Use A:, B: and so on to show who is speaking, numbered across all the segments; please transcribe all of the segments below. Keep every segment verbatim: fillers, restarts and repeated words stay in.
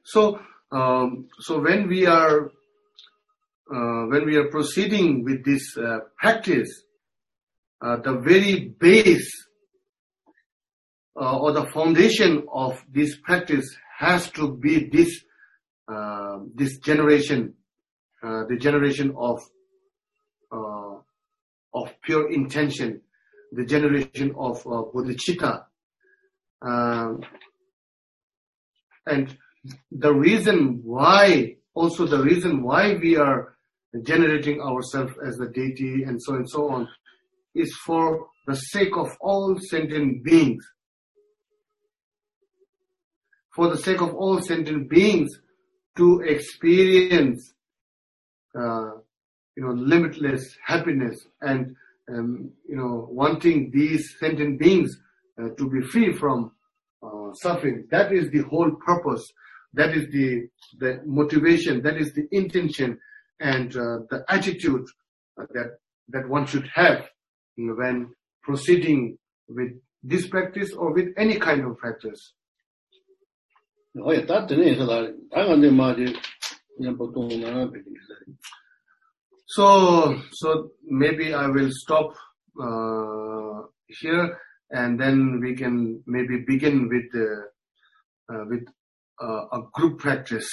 A: So, um, so when we are uh, when we are proceeding with this uh, practice, uh, the very base uh, or the foundation of this practice has to be this uh, this generation, uh, the generation of uh, of pure intention, the generation of uh, bodhicitta. Uh, and the reason why, also the reason why we are generating ourselves as the deity and so and so on, is for the sake of all sentient beings. For the sake of all sentient beings to experience, uh, you know, limitless happiness and, um, you know, wanting these sentient beings uh, to be free from uh, suffering. That is the whole purpose. That is the the motivation. That is the intention and uh, the attitude uh, that that one should have when proceeding with this practice or with any kind of practice. So, so maybe I will stop uh, here, and then we can maybe begin with uh, uh, with uh, a group practice.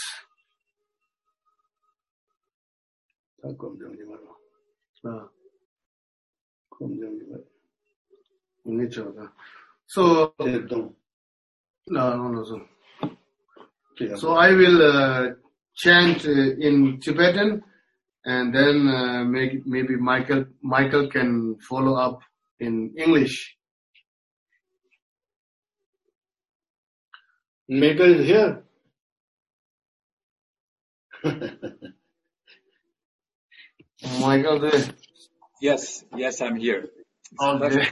A: Uh, so, no, no, no, so. So I will uh, chant uh, in Tibetan, and then uh, maybe, maybe Michael Michael can follow up in English. Michael is here. Michael there.
B: Yes, yes, I'm here.
A: Okay.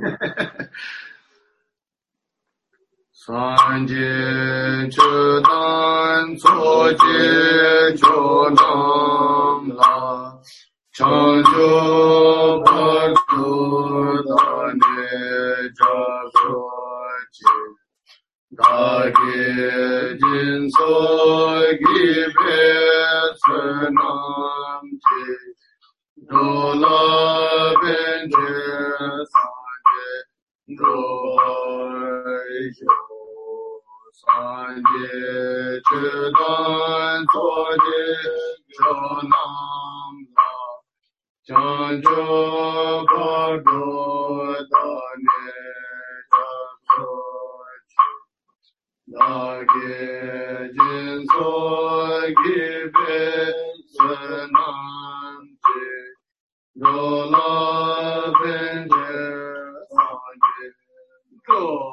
A: Sanje chodan soje chonam la chanjo bhartu dane jasoche dage jinso gibe sanam je dola benje sanje doijo Sanje chudan soje chonam la chanjo bhardo dane jasoche dage jinso gibe sanam je dola benje sanje do.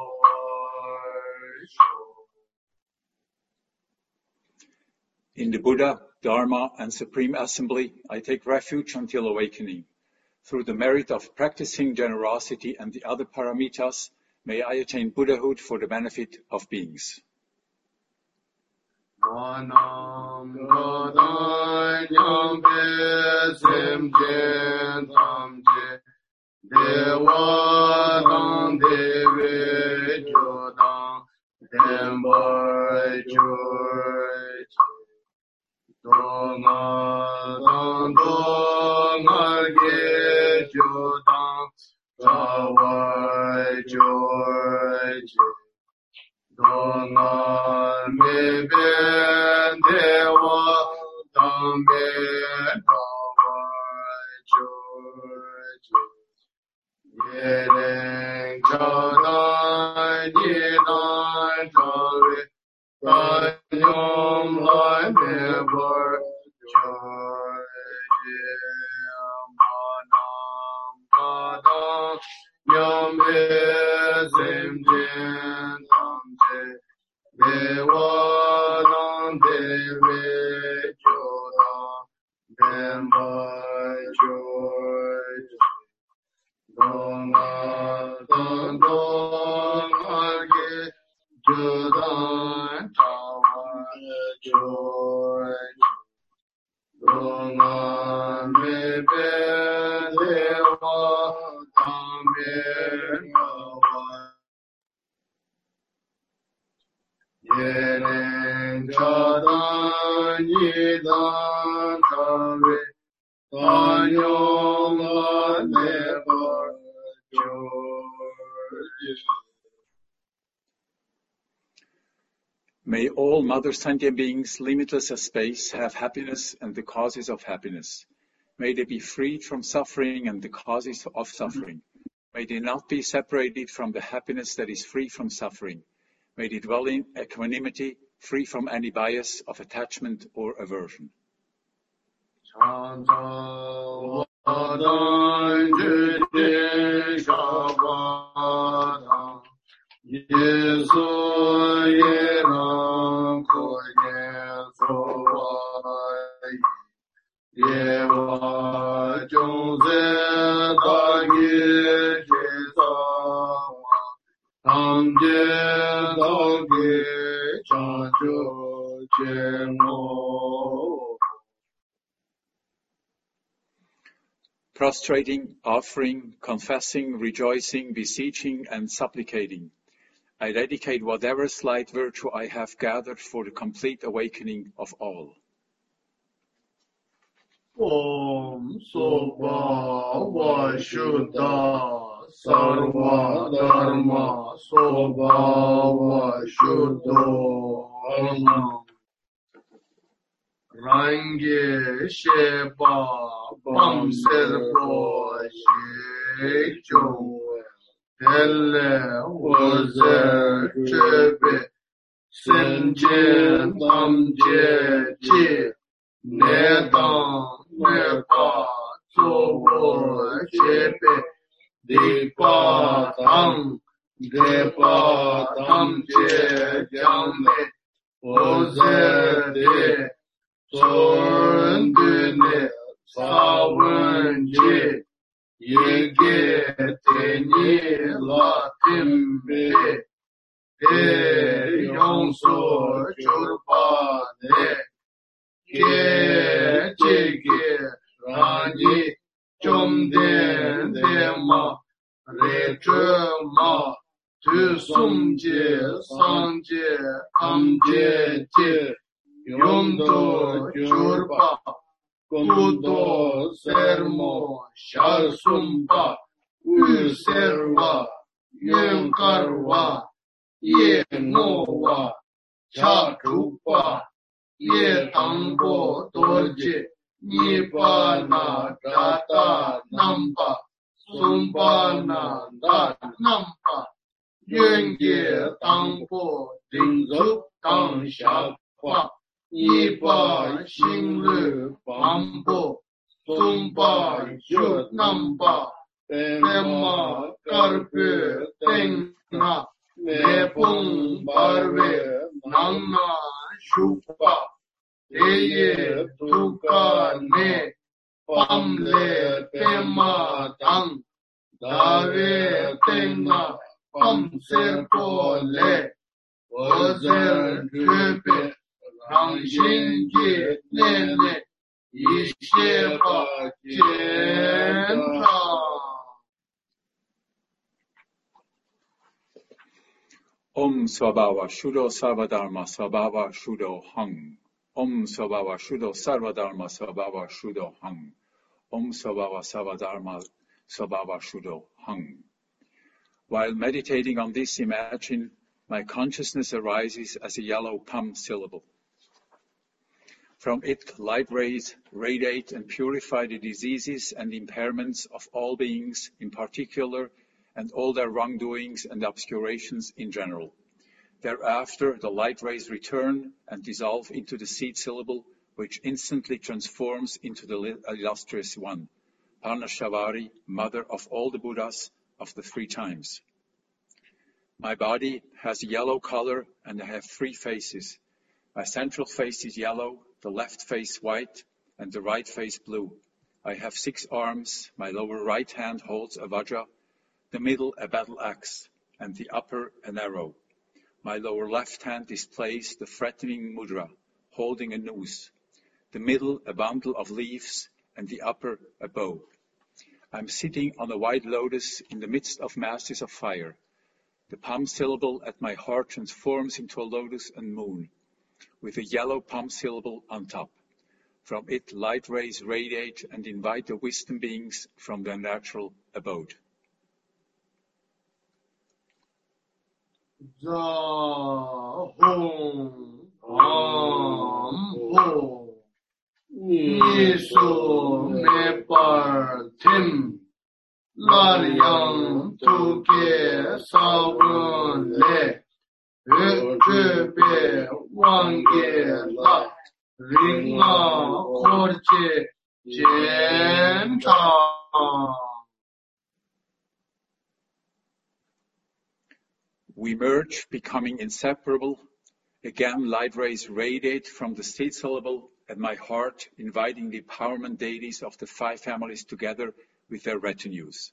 B: In the Buddha, Dharma, and Supreme Assembly, I take refuge until awakening. Through the merit of practicing generosity and the other paramitas, may I attain Buddhahood for the benefit of beings.
A: Donga donga ge jodang tawai joje donga me ben dewa dambe tawai joje yeren jodang yedang tawe Tanyom lai mevar joje manam kadam nyam ezim jen tamje dewa nam deve joda demba joje donga don don arge jodan tawa joy donga mebe dewa tame kawa yeren nidan chave tanyonga never joy.
B: May all Mother Sentient beings, limitless as space, have happiness and the causes of happiness. May they be freed from suffering and the causes of suffering. May they not be separated from the happiness that is free from suffering. May they dwell in equanimity, free from any bias of attachment or aversion. Prostrating, offering, confessing, rejoicing, beseeching, and supplicating, I dedicate whatever slight virtue I have gathered for the complete awakening of all.
A: Om Soba Vashuddha Sarva Dharma Soba Vashuddha Om Rangi Sheba Bam Serbo Shekcho Helle Wazer Chebe Senje Namje Che Nedam Nepa Sobo Chepe Depa Tam Depa Tam Che Jame Ozer De Sorndune Savanji Yege Teni Latimbe E Yonso Churbane Ke Chege Rani Chomden Dema Rechema Tu Sumje Sanje Kamje Che Yondo Churba Kudo Sermo Sharsumba Userva Yenkarva Yenova Chakrupa Yetambo Dorje Nipana Data Nampa Sumbana Dat Nampa Yenge Tangpo Dingzup Tang Shakpa Nipa Xinglu Bambo Sumba Yut Namba Pema Karpe Tengna Nepung Barve Nangna Shupa Eye Tuka Ne Pamle Pema Tang Dave Tengna Pam Serpo Le Ozer Tupe Rangshingi Nene Isheba Jenta.
B: Om Svabhava Shuddho Sarvadharma Svabhava Shuddho Hang. Om Svabhava Shuddho Sarvadharma Svabhava Shuddho Hang. Om Svabhava Sarvadharma Svabhava Shuddho Hang. While meditating on this, imagine my consciousness arises as a yellow pum syllable. From it, light rays radiate and purify the diseases and impairments of all beings in particular, and all their wrongdoings and obscurations in general. Thereafter, the light rays return and dissolve into the seed syllable, which instantly transforms into the illustrious one, Parnashavari, mother of all the Buddhas of the three times. My body has a yellow color and I have three faces. My central face is yellow, the left face white, and the right face blue. I have six arms, my lower right hand holds a vajra, the middle a battle axe, and the upper an arrow. My lower left hand displays the threatening mudra, holding a noose, the middle a bundle of leaves, and the upper a bow. I'm sitting on a white lotus in the midst of masses of fire. The palm syllable at my heart transforms into a lotus and moon. with a yellow palm syllable on top. From it, light rays radiate and invite the wisdom beings from their natural abode.
A: Za Hong Am Ho Nisu Me Par Tim Lar Yang Tuke Savun Le Ötübe Wange La Ringa Korche Jenta.
B: We merge, becoming inseparable. Again, light rays radiate from the state syllable at my heart, inviting the empowerment deities of the five families together with their retinues.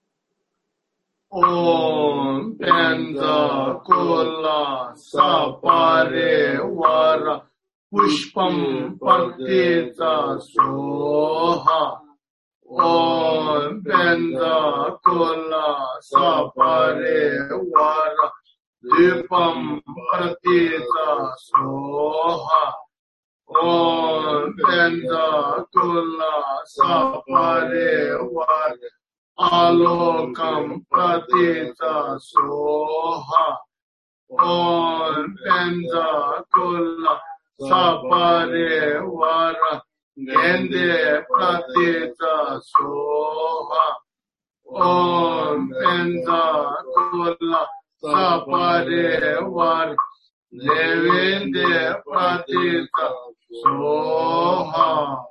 A: Om Penda Kola Sapare Vara Pushpam Partita Soha. Om Penda Kola Sapare Vara Dipam Partita Soha. Om Penda Kola Sapare Vara Alokam Pratita Soha. Om Penda Kola Sapare Vara Gende Pratita Soha. Om Penda Kola Sapare Vara Levende Pratita Soha.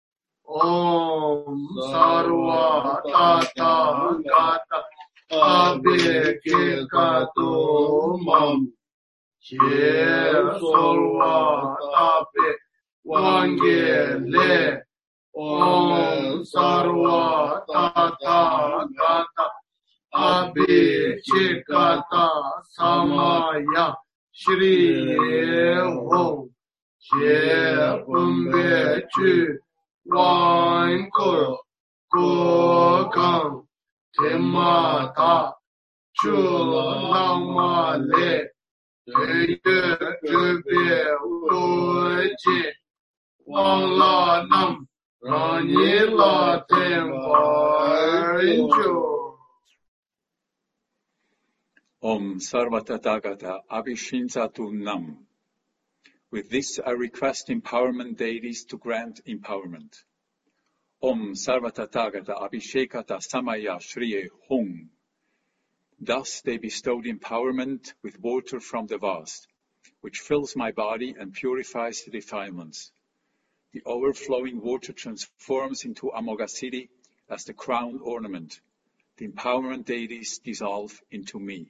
A: Om Sarva Tata Gata Abhikikato Mam Che Solva Tape Vangele. Om Sarva Tata Gata Abhikikata Samaya Shri Hong Che Pumbe Chu Wine Kuro Kokang Temata Chulama Le Teye Jube Uji Wang La Nam Rani La Tempa Injo.
B: Om Sarvatathagata Abhishinsatu Nam. With this, I request empowerment deities to grant empowerment. Om Sarvatathagata Abhishekata Samaya Shriye Hong. Thus they bestowed empowerment with water from the vast, which fills my body and purifies the defilements. The overflowing water transforms into Amoghasiddhi as the crown ornament. The empowerment deities dissolve into me.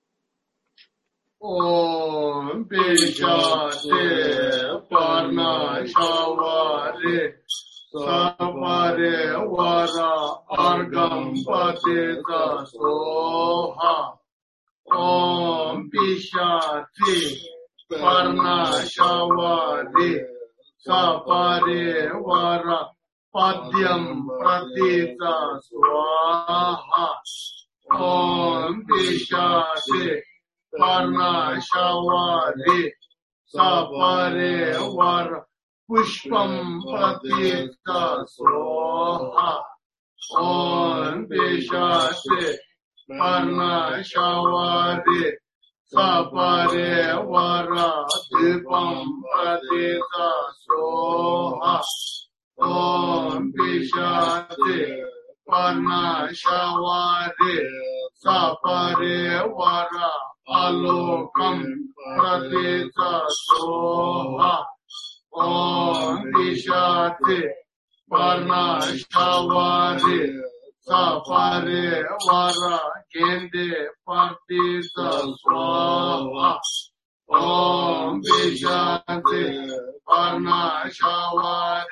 A: Om Pishate Parna Shavare Sapare Vara Argam Patita Soha. Om Pishate Parna Shavare Sapare Vara Padyam Pratita Swaha. Om Pishate Parna Shavare Sapare Vara Pushpam Pratita Soha. Om Pishate Parna Shavare Sapare Vara Dipam Pratita Soha. Om Pishate Parna Shavare Sapare Vara Alokam Pratita Soha. Om Pishate Parna Shavare Sapare Vara Gende Pratita Soha. Om Pishate Parna Shavare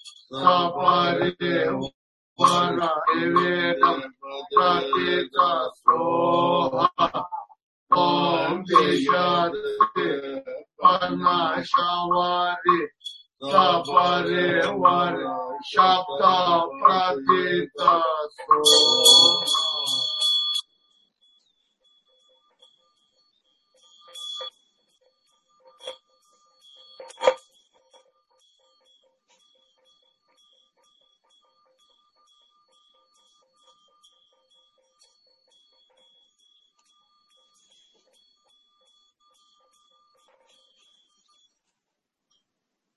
A: Sapare Vara Evedam Pratita Soha. Om Pishate Parna Shavare Sapare Vara Shapta Pratita Soha.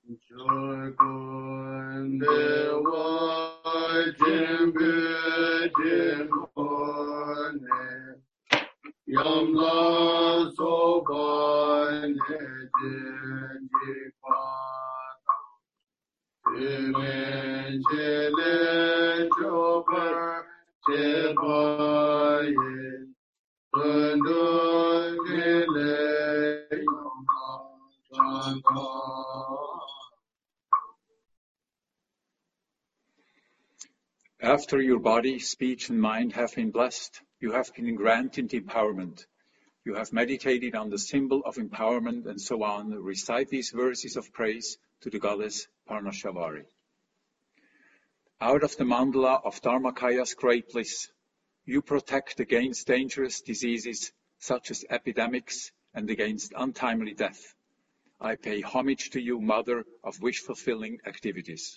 B: After your body, speech, and mind have been blessed, you have been granted empowerment. You have meditated on the symbol of empowerment and so on. Recite these verses of praise to the goddess Parnashavari. Out of the mandala of Dharmakaya's great bliss, you protect against dangerous diseases such as epidemics and against untimely death. I pay homage to you, Mother of wish-fulfilling activities.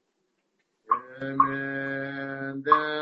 A: Amen.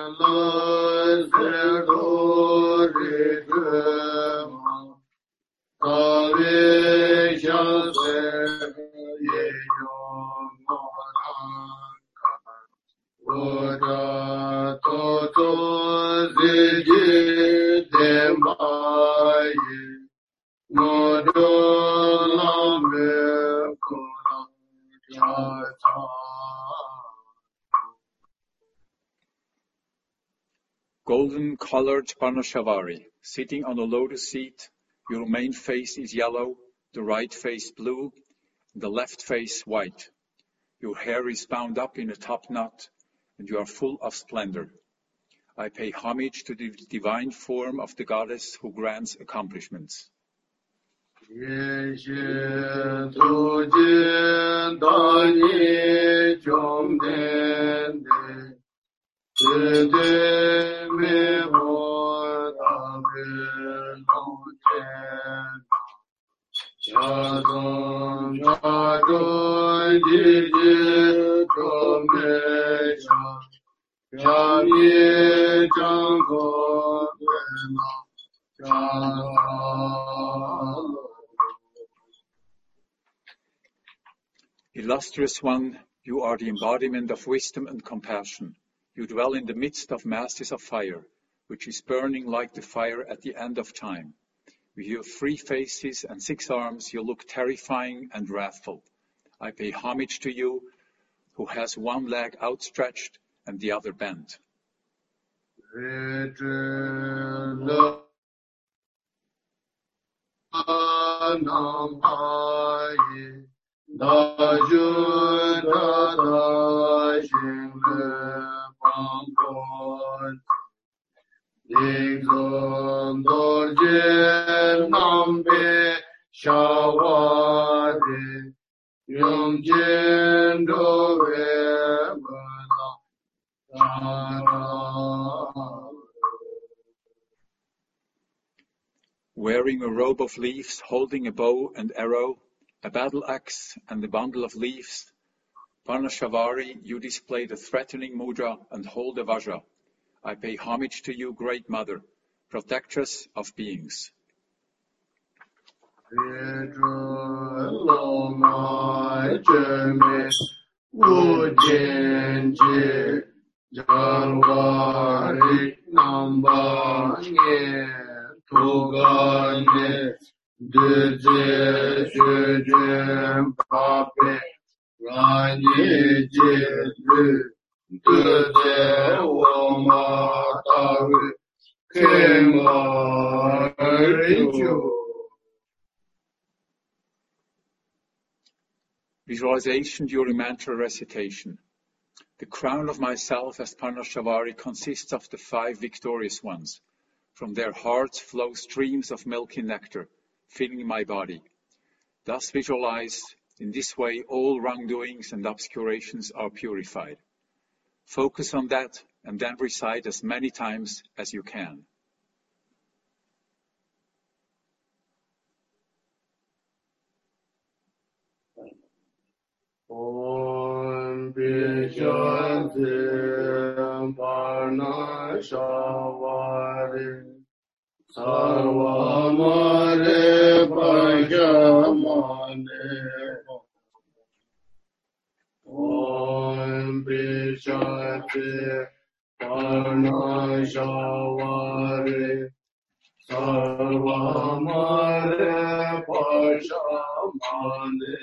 B: Golden-colored Parnashavari, sitting on a lotus seat, your main face is yellow, the right face blue, and the left face white. Your hair is bound up in a top knot, and you are full of splendor. I pay homage to the divine form of the goddess who grants accomplishments. Illustrious one, you are the embodiment of wisdom and compassion. You dwell in the midst of masses of fire, which is burning like the fire at the end of time. With your three faces and six arms, you look terrifying and wrathful. I pay homage to you, who has one leg outstretched and the other bent. Wearing a robe of leaves, holding a bow and arrow, a battle axe and a bundle of leaves, Parnashavari, you display the threatening mudra and hold a vajra. I pay homage to you, Great Mother, protectress of beings. Visualization during mantra recitation. The crown of myself as Parnashavari consists of the five victorious ones. From their hearts flow streams of milky nectar, filling my body. Thus visualized, in this way all wrongdoings and obscurations are purified. Focus on that and then recite as many times as you can.
A: Om Vishantim Parnashavari Sarvamare Pajamane Parnashavare Sarvamare Pashamane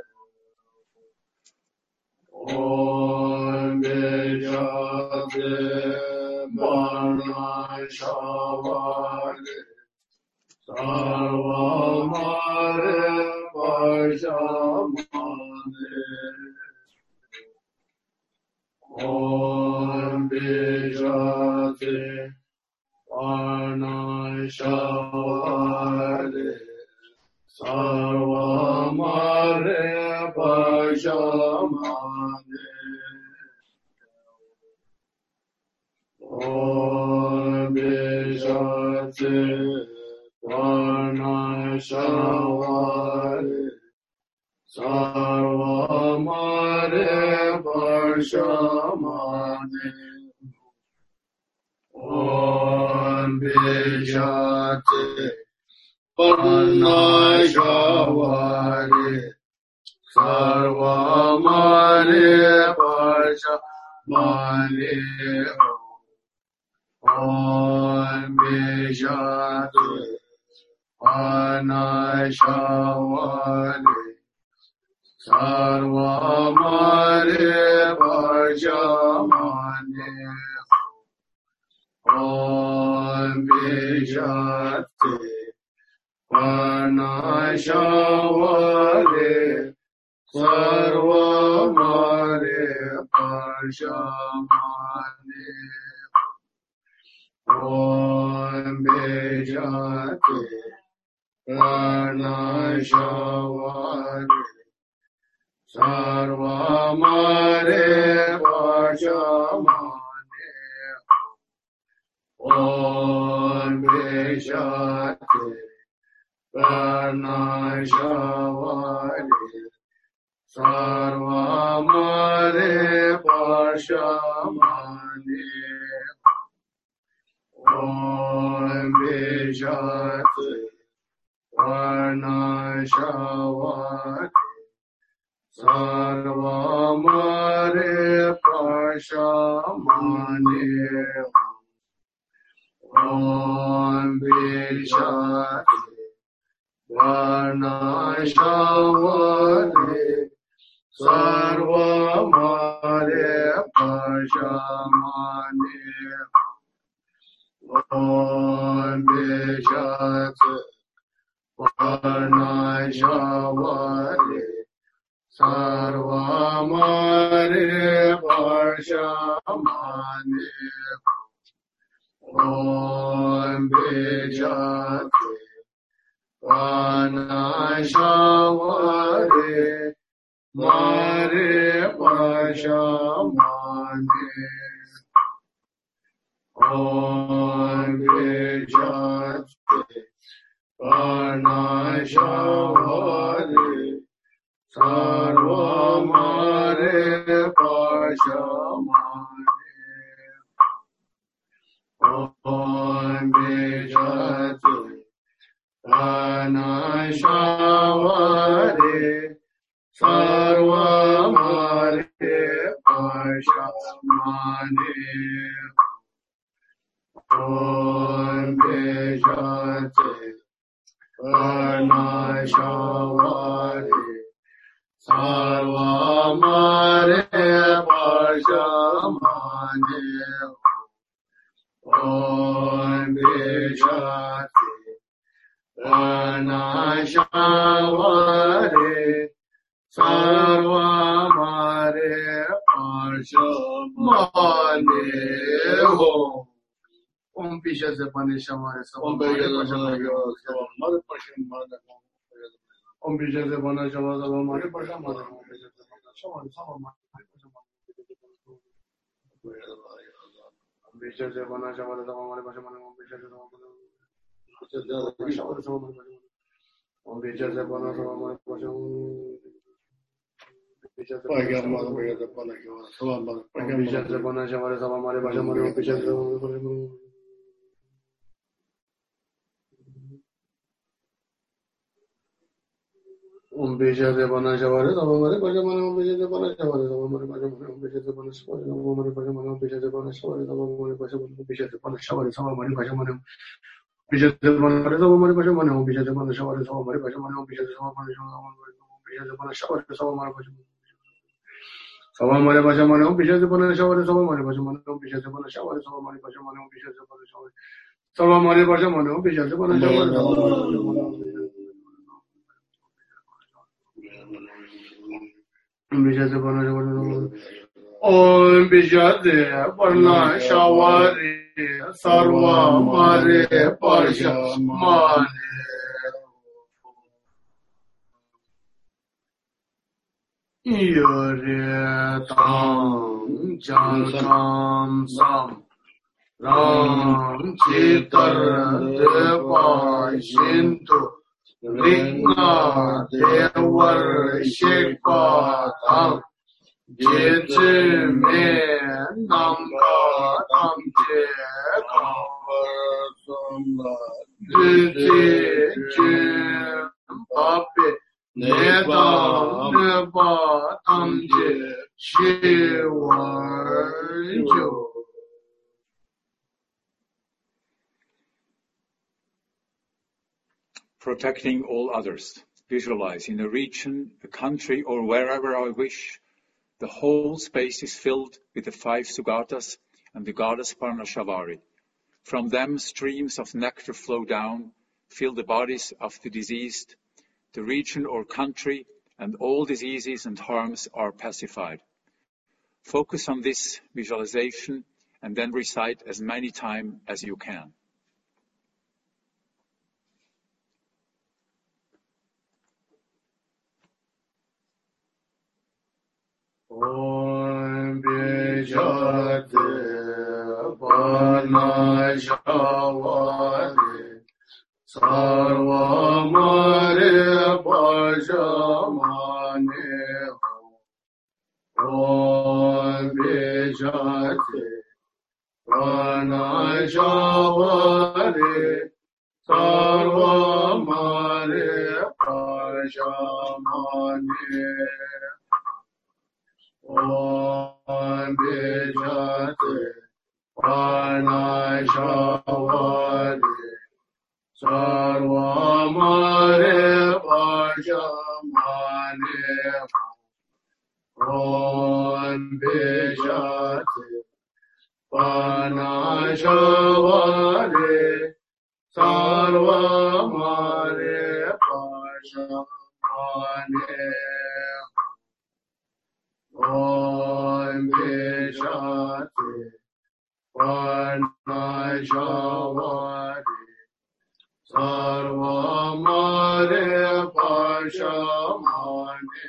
A: Om Bejade Parnashavare Sarvamare Pashamane Om Bejade Parnashavare Sarvamare Pashamane Om Bejade Parnashavare Sarvamare Pashamane Om Bejate Parnashavare Sarvamare Pashamane Om Bejate Parnashavare Sarvamare Pashamane Om Bejate Parnashavare Sarvamare Pashamane Om Bejate Parnashavare Sarvamare Pashamane Om Bejate Parnashavare Sarvamare Pashamane Om Bejate Parnashavare Sarvamare Pashamane Om Bejate Parnashavare Sarvamare Pashamane Om Bejate Parnashavare Sarvamare Pashamane Om Bejate Parnashavare Mare Pashamane Om Bejate Parnashavare Sarvamare Pashamane Om Bejate Parnashavare Sarvamare Pashamane Om Bejate Parnashavare Sarvamare Pashamane Om Bejate Parnashavare Sarvamare Pashamane Om Bejate Parnashavare Sarvamare Pashamane Om Bejate Parnashavare Sarvamare Pashamane Om Bejate Parnashavare Sarvamare Pashamane Om Bejate Parnashavare Om Bija Devana Javare, Savamari Pajamana, Om Bija Devana Javare, Savamari Pajamana, Om Bija Devana Savare, Savamari Pajamana, Om Bija Devana Savare, Savamari Pajamana, Om Bija Devana Savare, Savamari Pajamana, Bija Devana Savamari Pajamana, Om Bija Devana Savare, Savamari Pajamana, Om Bija Devana Savare, Savamari Pajamana, Savamari Pajamana, Om Bija Devana Savare, Savamari Pajamana, Om Bija Devana Savare, Savamari Pajamana, Om Bija Devana Savare, Savamari Pajamana, Om Bija Devana Savare, Om Bija Devana Savare, Om Bija Devana Savare, Savamari Pajamana. Yore tam jankam sam ram chitar deva shintu vigna devar shekpa tham jete me namka tam je kavar jete je pape Neba, neba, tamje, shivarjo.
B: Protecting all others. Visualize in a region, a country, or wherever I wish, the whole space is filled with the five Sugatas and the goddess Parnashavari. From them, streams of nectar flow down, fill the bodies of the diseased. The region or country and all diseases and harms are pacified. Focus on this visualization and then recite as many times as you can.
A: Om Bijate Parnashavari Sarvamare Pajamane Om Bijate Parnashavari Sarvamare Pajamane Om Bijate Parnashavari Sarvamare Pajamane Om Bijate Parnashavari Sarvamare Pajamane Om Bijate Parnashavari Sarvamare Pajamane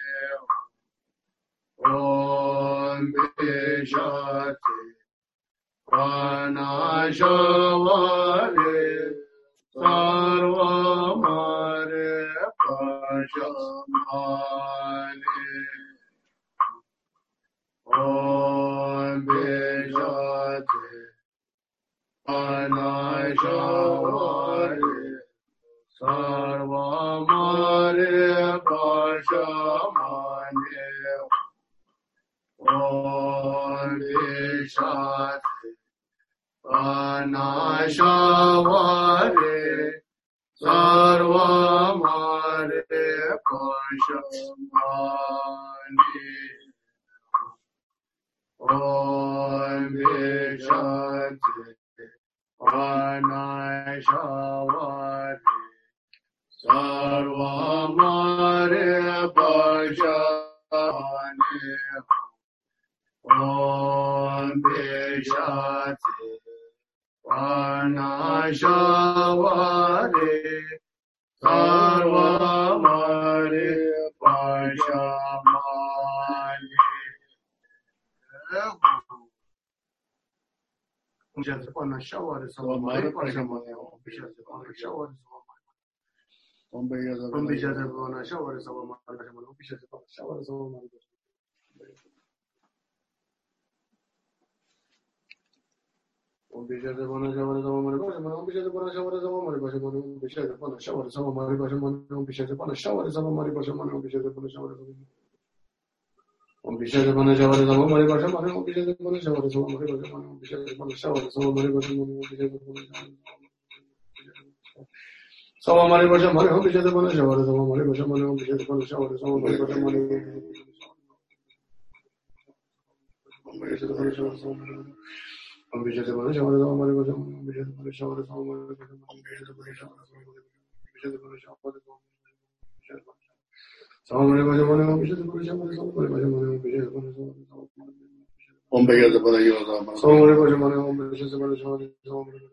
A: Om Bijate Parnashavari Sarvamare Pajamane Om Bijate Parnashavari Sarvamare Pajamane Om Bijate Parnashavari Sarvamare Pajamane Om Bijate Parnashavari Sarvamare Pajamane Om Bijate Parnashavari Sarvamare Pajamane Om Bijate Parnashavari Sarvamare Pajamane Om Bijate Parnashavari Om Bijate Parnashavari Sarvamare Pajamane Om Bijate Parnashavari Sarvamare Om Bishade Bana Shavara Sama Mari Basha Mani Om Bishade Bana Shavara Sama Mari Basha Mani Om Bishade Bana Shavara Sama Mari Basha Mani Om Bishade Bana Shavara Sama Mari Basha Mani Om Bishade Bana Shavara Sama Om Bishade Bana Shavara Sama Mari Basha Mani Om Bishade Bana Shavara Sama Mari Basha Mani Om Bishade Bana Shavara Sama Mari Basha Mani Om Bishade Bana Sama Mari Basha Mani Om Bishade Bana Shavara Sama Mari Basha Mani Om Bishade Bana Shavara Sama Mari Basha Mani Om Bishade Bana Shavara Sama Mari Om Bishade Bana Shavara Sama Mari Basha Mani Om Bishade Bana Shavara Sama Mari Basha Mani Om Bishade Bana Shavara Sama Mari Bishade Bana Shavara Sama Mari Basha Mani Om Bishade Bana Shavara Sama Mari Basha Mani Om Bishade Bana Shavara Om Bishade Bana Shavara Sama Mari Basha Mani Om Bishade Bana Shavara Sama Mari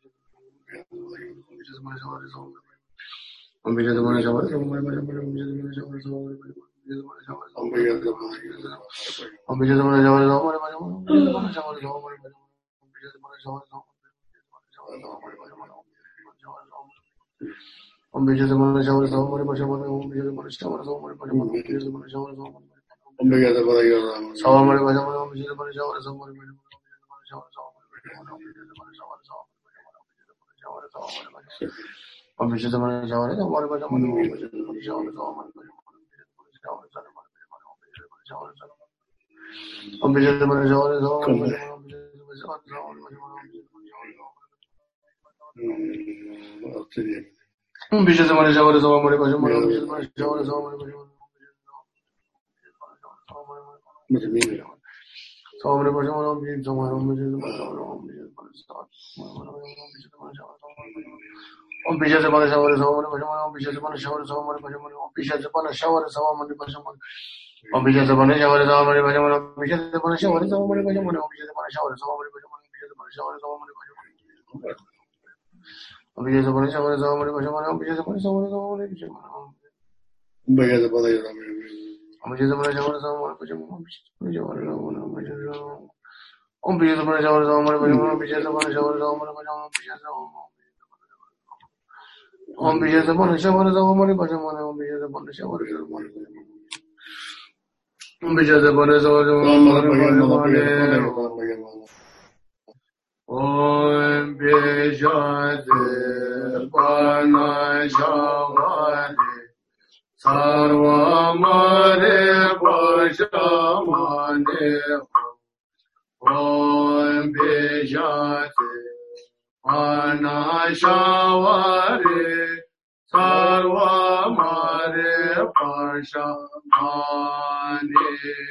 A: Om Bishade Bana Shavara Sama Mari Basha Mani Om Bishade Bana Shavara Sama Mari Om Bishade Bana Shavara Om Bishade Bana Shavara Sama Mari Basha Mani Om Bishade Bana Shavara Sama Mari Om Bishade Bana Shavara Sama Mari Basha Mani Om Bishade Bana Shavara Sama Mari Basha Mani Om Bishade Bana Shavara Sama Mari Om Bishade Bana Shavara Sama Mari Basha Mani Om Bishade Bana Shavara Sama Mari Om Bishade Bana Shavara Sama Mari Basha Mani Om Bishade Bana Shavara Sama Mari Om Bishade Bana Shavara Sama Mari Om Bishade Bana Shavara Sama Mari Basha Mani Om Bishade Bana Shavara Sama Mari Sama Mari Basha Mani Om Bishade Sama Om Bishade Bana Shavara Om Bishade Bana Om Bishade Bana Shavara Sama Mari Basha Mani Om Bishade Bana Shavara Sama Mari Basha Mani Om Bishade Bana Shavara Sama Mari Basha Mani Om Bishade Bana Shavara Sama Mari Basha Mani Om Bishade Bana Shavara Sama Mari Basha Mani Om Bishade Bana Shavara Sama Mari Basha Mani Om Bishade Bana Shavara Sama Mari Basha Mani Om Bishade Bana Shavara Sama Mari Basha Mani Om Bishade Bana Shavara Sama Mari Basha Mani Om Bishade Bana Shavara Sama Mari Basha Mani Om Bishade Bana Shavara Sama Mari Basha Mani Om Bishade Bana Shavara Sama Mari Basha Mani Om Bishade Bana Shavara Sama Mari Basha Mani Om Bishade Bana Shavara Sama Mari Basha Mani Om Bishade Bana Shavara Sama Mari Basha Mani Om Bishade Bana Shavara Sama Mari Basha Mani Om Bishade Bana Shavara Sarva Mari Basha Mani Om Bishade Bana Shavara Sarva Mari Basha Mani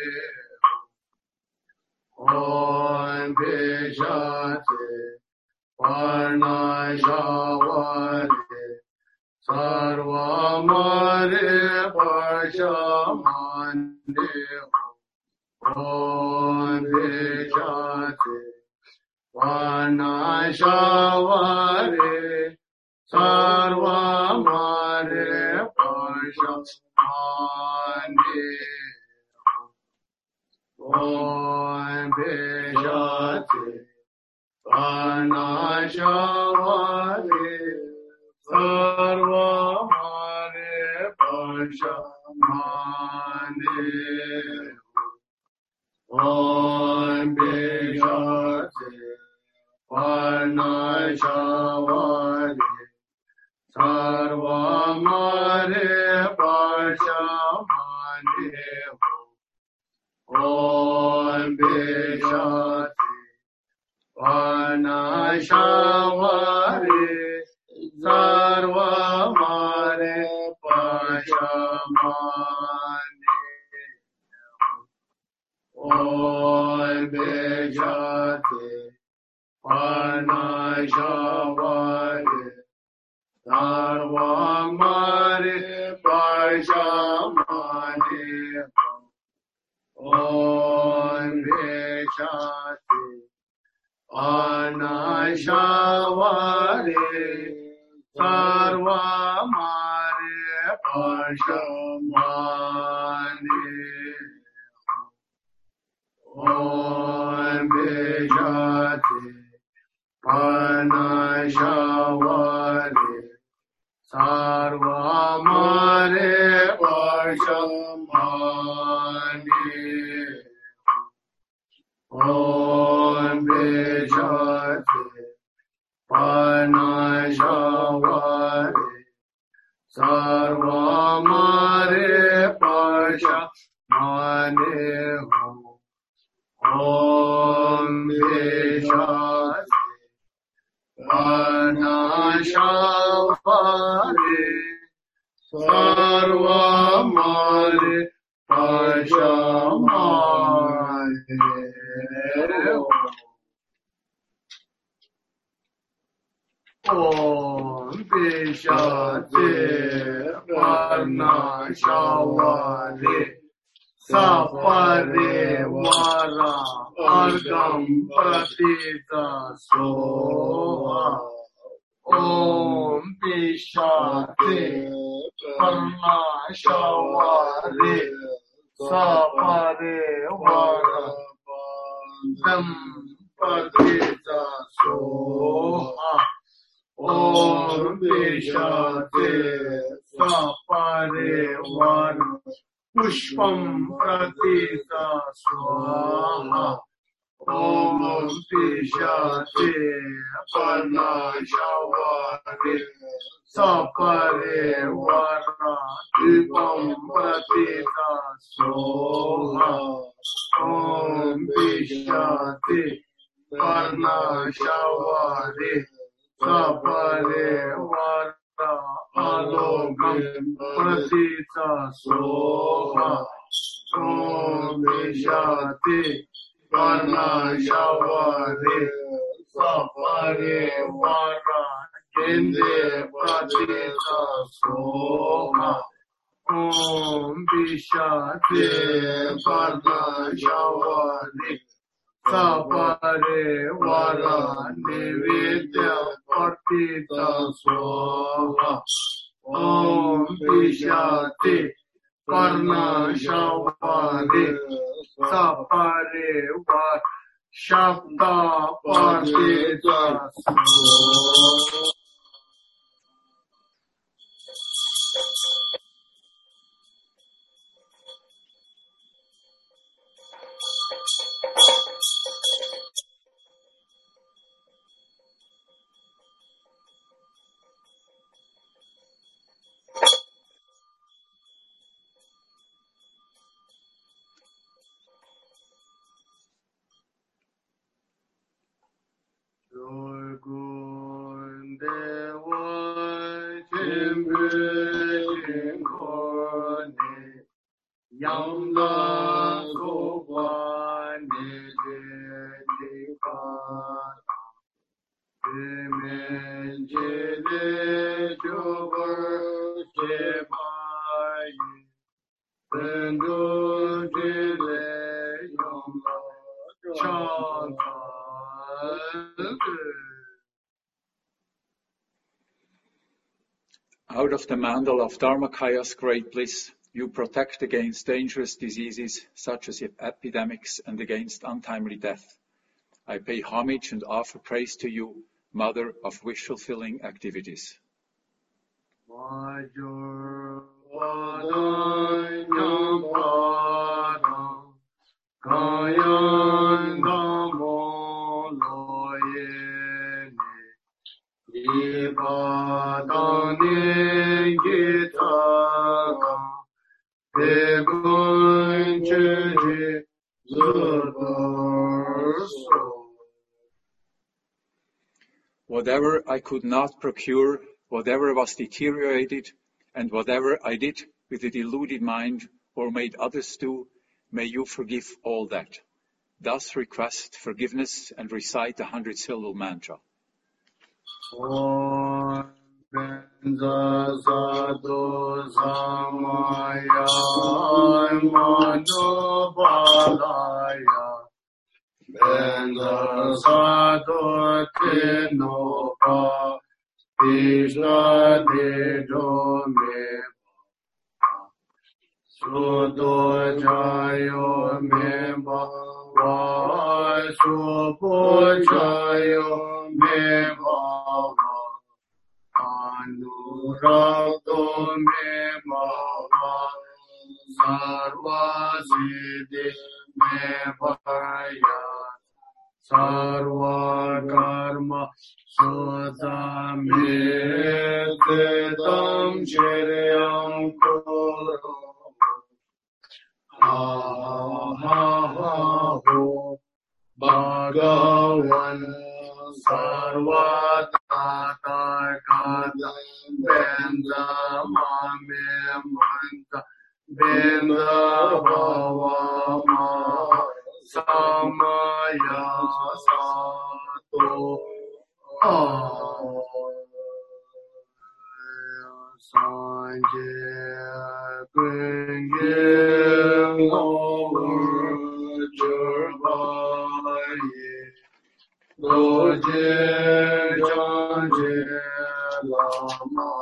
A: Om Bishade Bana Shavara Sarva Mari Basha Mani Om Bishade Bana Shavara Sarva Mari Basha Mani Om Bishade Bana Shavara Sarva Mari Basha Mani Om Bishade Bana Shavara Sarva Mari Basha Mani Om Bishade Bana Shavara Sarva Mari Basha Mani Om Bishade Bana Shavara Sarva Mari Basha Mani Om Bishade Bana Shavara Sarva Mari Basha Mani Om Bishade Bana Shavara Sarva Mari Basha Mani Om Bishade
B: Out of the mandal of Dharmakaya's great bliss, you protect against dangerous diseases such as epidemics and against untimely death. I pay homage and offer praise to you, Mother of wish-fulfilling activities. Whatever I could not procure, whatever was deteriorated, and whatever I did with a deluded mind or made others do, may you forgive all that. Thus request forgiveness and recite the hundred-syllable mantra.
A: Benza Sadhu Samaya Mano Balaya Benza Sadhu Tenopa Krishna Dedo Me Sudo Jayo Me Bhava Supo Jayo Me Bhava Anuragdo me bhava sarva siddhi me bhaya sarva karma sota me tetam shiryam kuro Bhagavan Sarvatatarkada Benda Mame Manta Benda Bhavama Samaya Sato Sanje Kunge Over Jurbaye Doje Janje Lama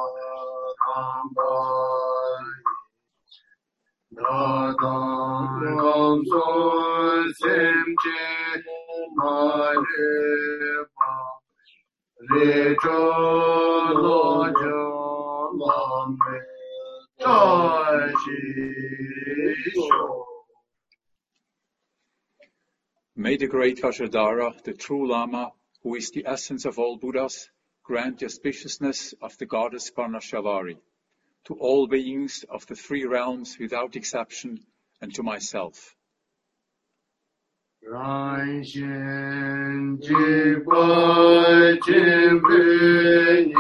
A: Rambaye Dadam Gamso Semje Marepa Recho Lojo Lame Tajisho.
B: May the great Vajradhara, the true Lama, who is the essence of all Buddhas, grant the auspiciousness of the goddess Parnashavari to all beings of the three realms without exception, and to myself.
A: Ranshin Jipa Jimbe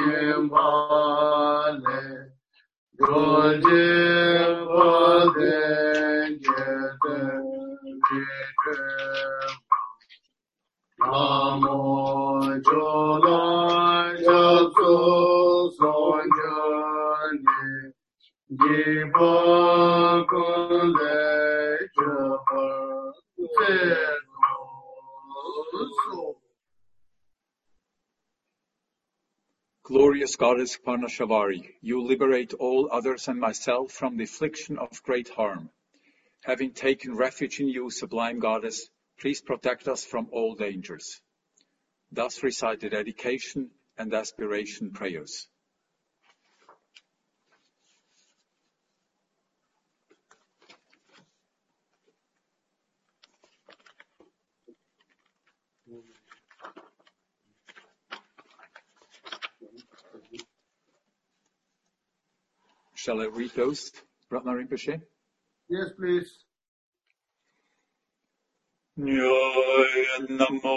A: Nimbale Doje Bade Jete Jete Namo Jola Jatso Sonjani Jipa Kule Japa
B: Glorious Goddess Parnashavari, you liberate all others and myself from the affliction of great harm. Having taken refuge in you, sublime Goddess, please protect us from all dangers. Thus recite the dedication and aspiration prayers. Shall I read those, Ratna Rinpoche?
A: Yes, please.
B: Nyoy namo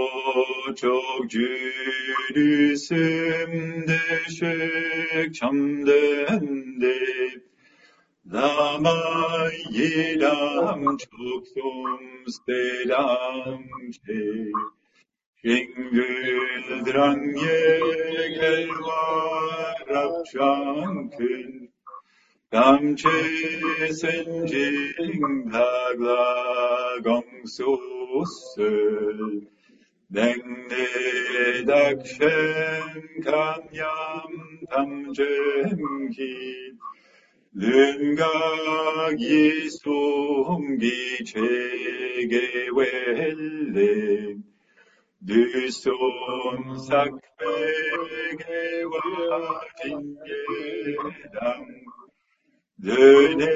B: chokjiri simde shek chamdende lama yidam choksum stedam che shingul drangye gelwa rapshankin Gamche senjing dhagla gongsusel Dengde dakshen kanyam tamjemki Lungag yisum gichege welle Dusum sakpege watingedam Döne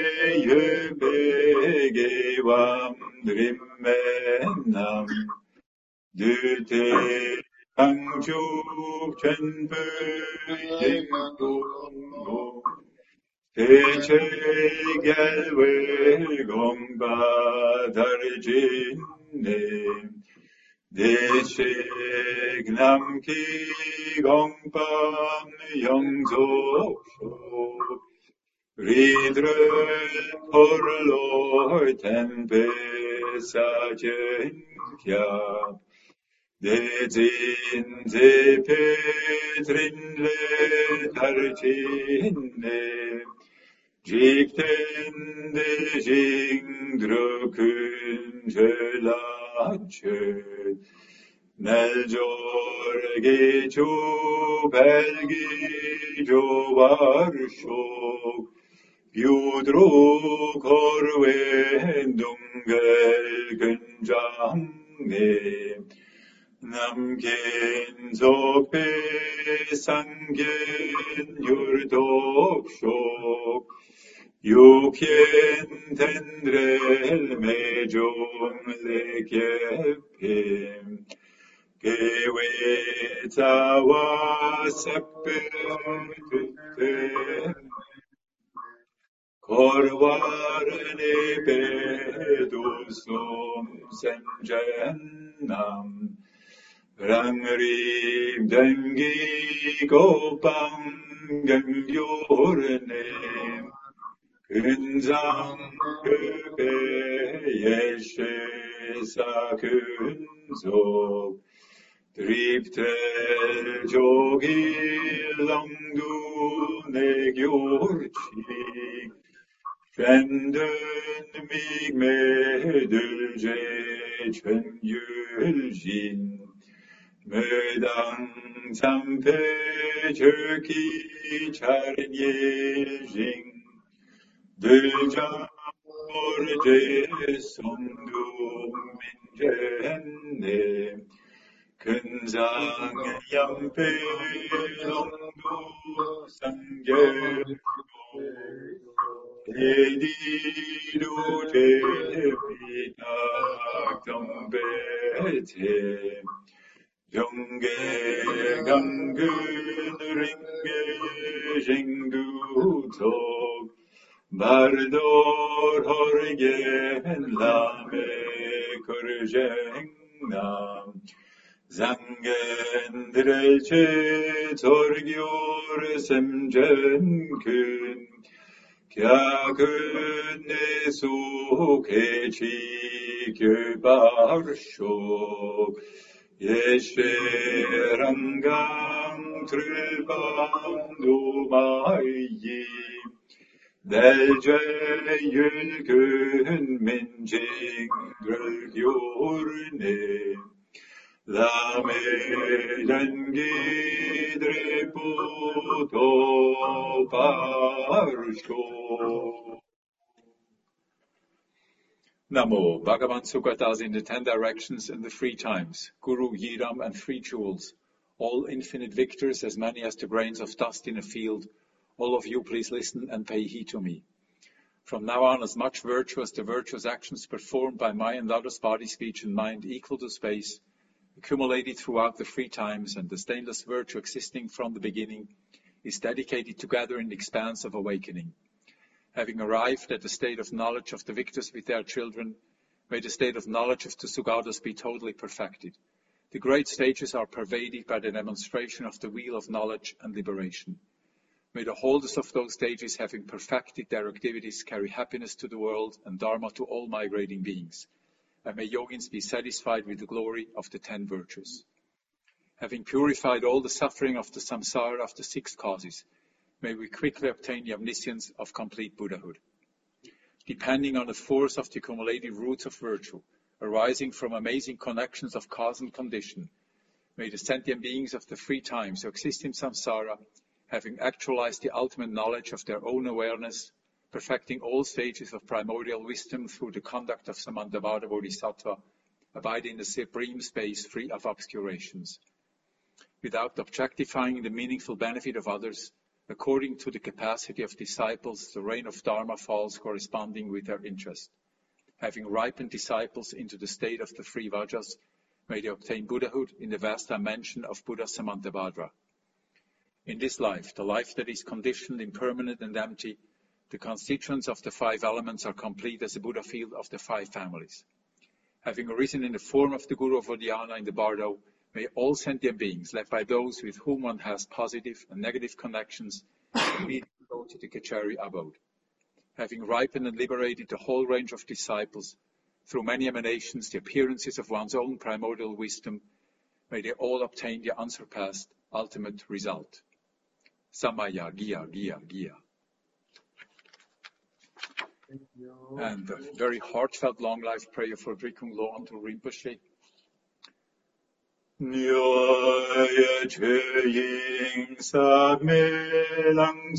B: yöbege vam drimmenam Düte angjuk chenpe yingtungo Teche gelwe gomba darjinne Deche gnam ki gongpam yongzok Ridre porloiten pesagenkja, Dezin ze petrinle tartinne, Jikten de jingdrukun jelache, Neljorge chu belgi jo varshok, Yudru korwen dungel kunjange Namken zokpe sangen yurdok shok Yukyen tendrel mejum lekepim Gewetawa seppe tutem Korvarne dosum senjenam rangrim dengi gopam gangyorne 근상 그배 예시사 근속 드립텔 조길랑두 내교르치 팬든 믹매들제 전율진 매당 참패 절기 차린 예징 들자 오르제 성두민제네 근상 양패롱두 상계로 대디루 대비탁정배제 정계강근링계쟁두속 Bardor horgen lame kurjengnam Zangen dreche torgyor semjenkün Kyakün nesu kechi köbarşok Yeşerangam trilbam dumayim Delce yülgün mincik gölgyorne Lame dengidre puto parsho Namo Bhagavan Sugatas in the ten directions and the three times, Guru, Yiram and three jewels, all infinite victors, as many as the grains of dust in a field. All of you, please listen and pay heed to me. From now on, as much virtue as the virtuous actions performed by my and others' body, speech, and mind equal to space, accumulated throughout the three times, and the stainless virtue existing from the beginning, is dedicated together in the expanse of awakening. Having arrived at the state of knowledge of the victors with their children, may the state of knowledge of the Sugatas be totally perfected. The great stages are pervaded by the demonstration of the wheel of knowledge and liberation. May the holders of those stages, having perfected their activities, carry happiness to the world and dharma to all migrating beings. And may yogins be satisfied with the glory of the ten virtues. Having purified all the suffering of the samsara of the six causes, may we quickly obtain the omniscience of complete Buddhahood. Depending on the force of the accumulated roots of virtue, arising from amazing connections of cause and condition, may the sentient beings of the three times who exist in samsara, having actualized the ultimate knowledge of their own awareness, perfecting all stages of primordial wisdom through the conduct of Samantavada Bodhisattva, abide in the supreme space free of obscurations. Without objectifying the meaningful benefit of others, according to the capacity of disciples, the rain of Dharma falls corresponding with their interest. Having ripened disciples into the state of the three Vajas, may they obtain Buddhahood in the vast dimension of Buddha Samantabhadra. In this life, the life that is conditioned, impermanent, and empty, the constituents of the five elements are complete as a Buddha field of the five families. Having arisen in the form of the Guru of Odhyana in the Bardo, may all sentient beings, led by those with whom one has positive and negative connections, immediately go to the Kachari abode. Having ripened and liberated the whole range of disciples, through many emanations, the appearances of one's own primordial wisdom, may they all obtain the unsurpassed ultimate result. Samaya Gya Gya Gya. And a very heartfelt long life prayer for Drikung Lodro Rinpoche. Nyoye cheying sabme lang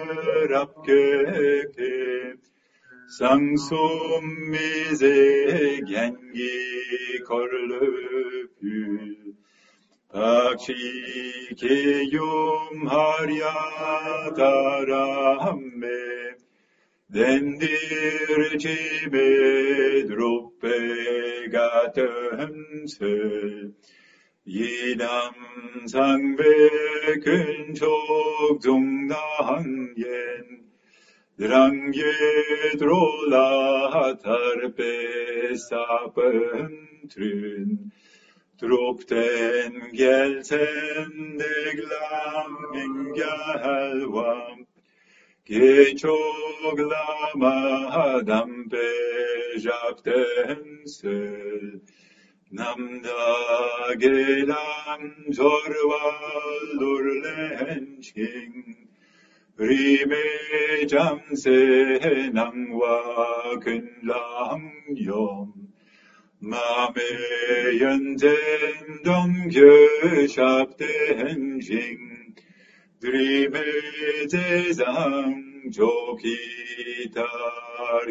B: serapke sangsum mize gyangi korle pul Pakshi keyum harya daramme dendir chibe druppe gatemse Yidam sangbe kunchok zungdan yen Drange drola tarpe sapen trun, drop den gelten de glamming galwam, Gechog lama dampe japten sel, Namda gelam zorval urlenching, Rime jamse nangwa kun lam yom, Mame yenten dom gye japten jing, Drime zezang jokitar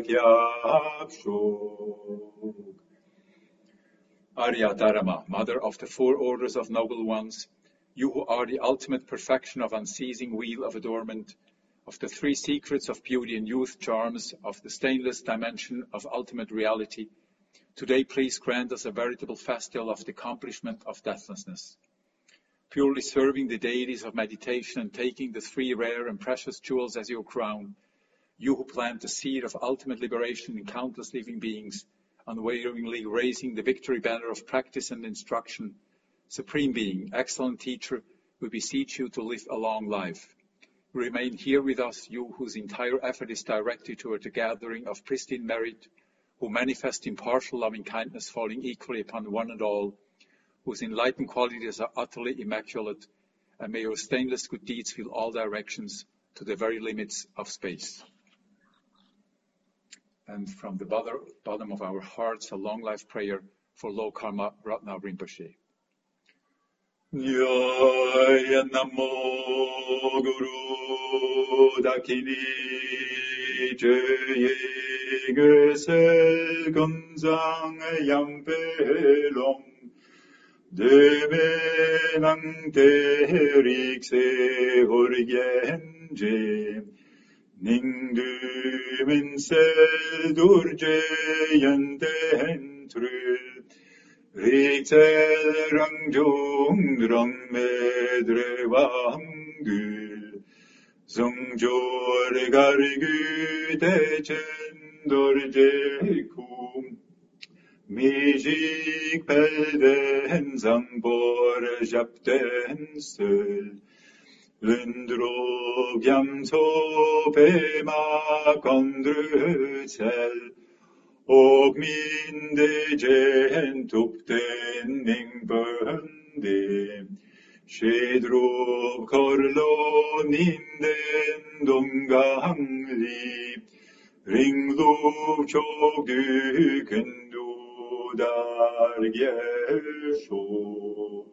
B: kyapshog. Arya Dharma, Mother of the Four Orders of Noble Ones, you who are the ultimate perfection of unceasing wheel of adornment, of the three secrets of beauty and youth charms, of the stainless dimension of ultimate reality, today please grant us a veritable festival of the accomplishment of deathlessness. Purely serving the deities of meditation and taking the three rare and precious jewels as your crown, you who plant the seed of ultimate liberation in countless living beings, unwaveringly raising the victory banner of practice and instruction, Supreme Being, excellent teacher, we beseech you to live a long life. Remain here with us, you whose entire effort is directed toward the gathering of pristine merit, who manifest impartial loving kindness falling equally upon one and all, whose enlightened qualities are utterly immaculate, and may your stainless good deeds fill all directions to the very limits of space. And from the bottom of our hearts, a long life prayer for Low Karma Ratna Rinpoche. Nyaya Namo Guru Dakini Jeye Gesel Gonzang Yampe Long Demenang Terik Se Horgenje Ning du min sel durje yenten trul, Riksel rangjung drang medre vangul, Zongjor gargu techen dorje kum, Mijik pelden zangbor japten söl, Lundrog jamso pema kondrutsel, og minde gen tupten ningbønde, Skedrog korlo ninden dongang li, Ringlov tjog duken du dar gjesjog.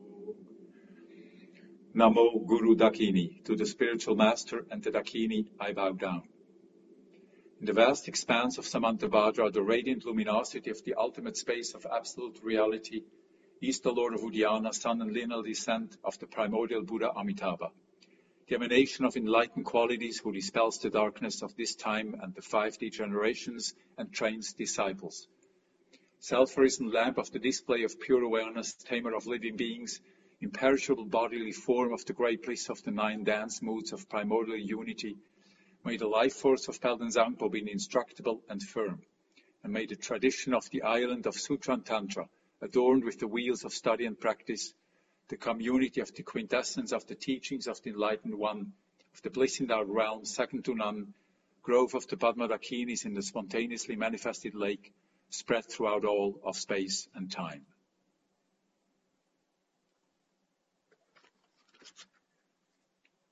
B: Namo Guru Dakini, to the spiritual master and the Dakini I bow down. In the vast expanse of Samantabhadra, the radiant luminosity of the ultimate space of absolute reality, is the Lord of Udayana, son and lineal descent of the primordial Buddha Amitabha, the emanation of enlightened qualities who dispels the darkness of this time and the five D generations and trains disciples. Self-risen lamp of the display of pure awareness, tamer of living beings, imperishable bodily form of the great bliss of the nine dance moods of primordial unity, may the life force of Pelden Zangpo be indestructible and firm, and may the tradition of the island of Sutra and Tantra, adorned with the wheels of study and practice, the community of the quintessence of the teachings of the Enlightened One, of the bliss in our realm, second to none, grove of the Padma Dakinis in the spontaneously manifested lake, spread throughout all of space and time.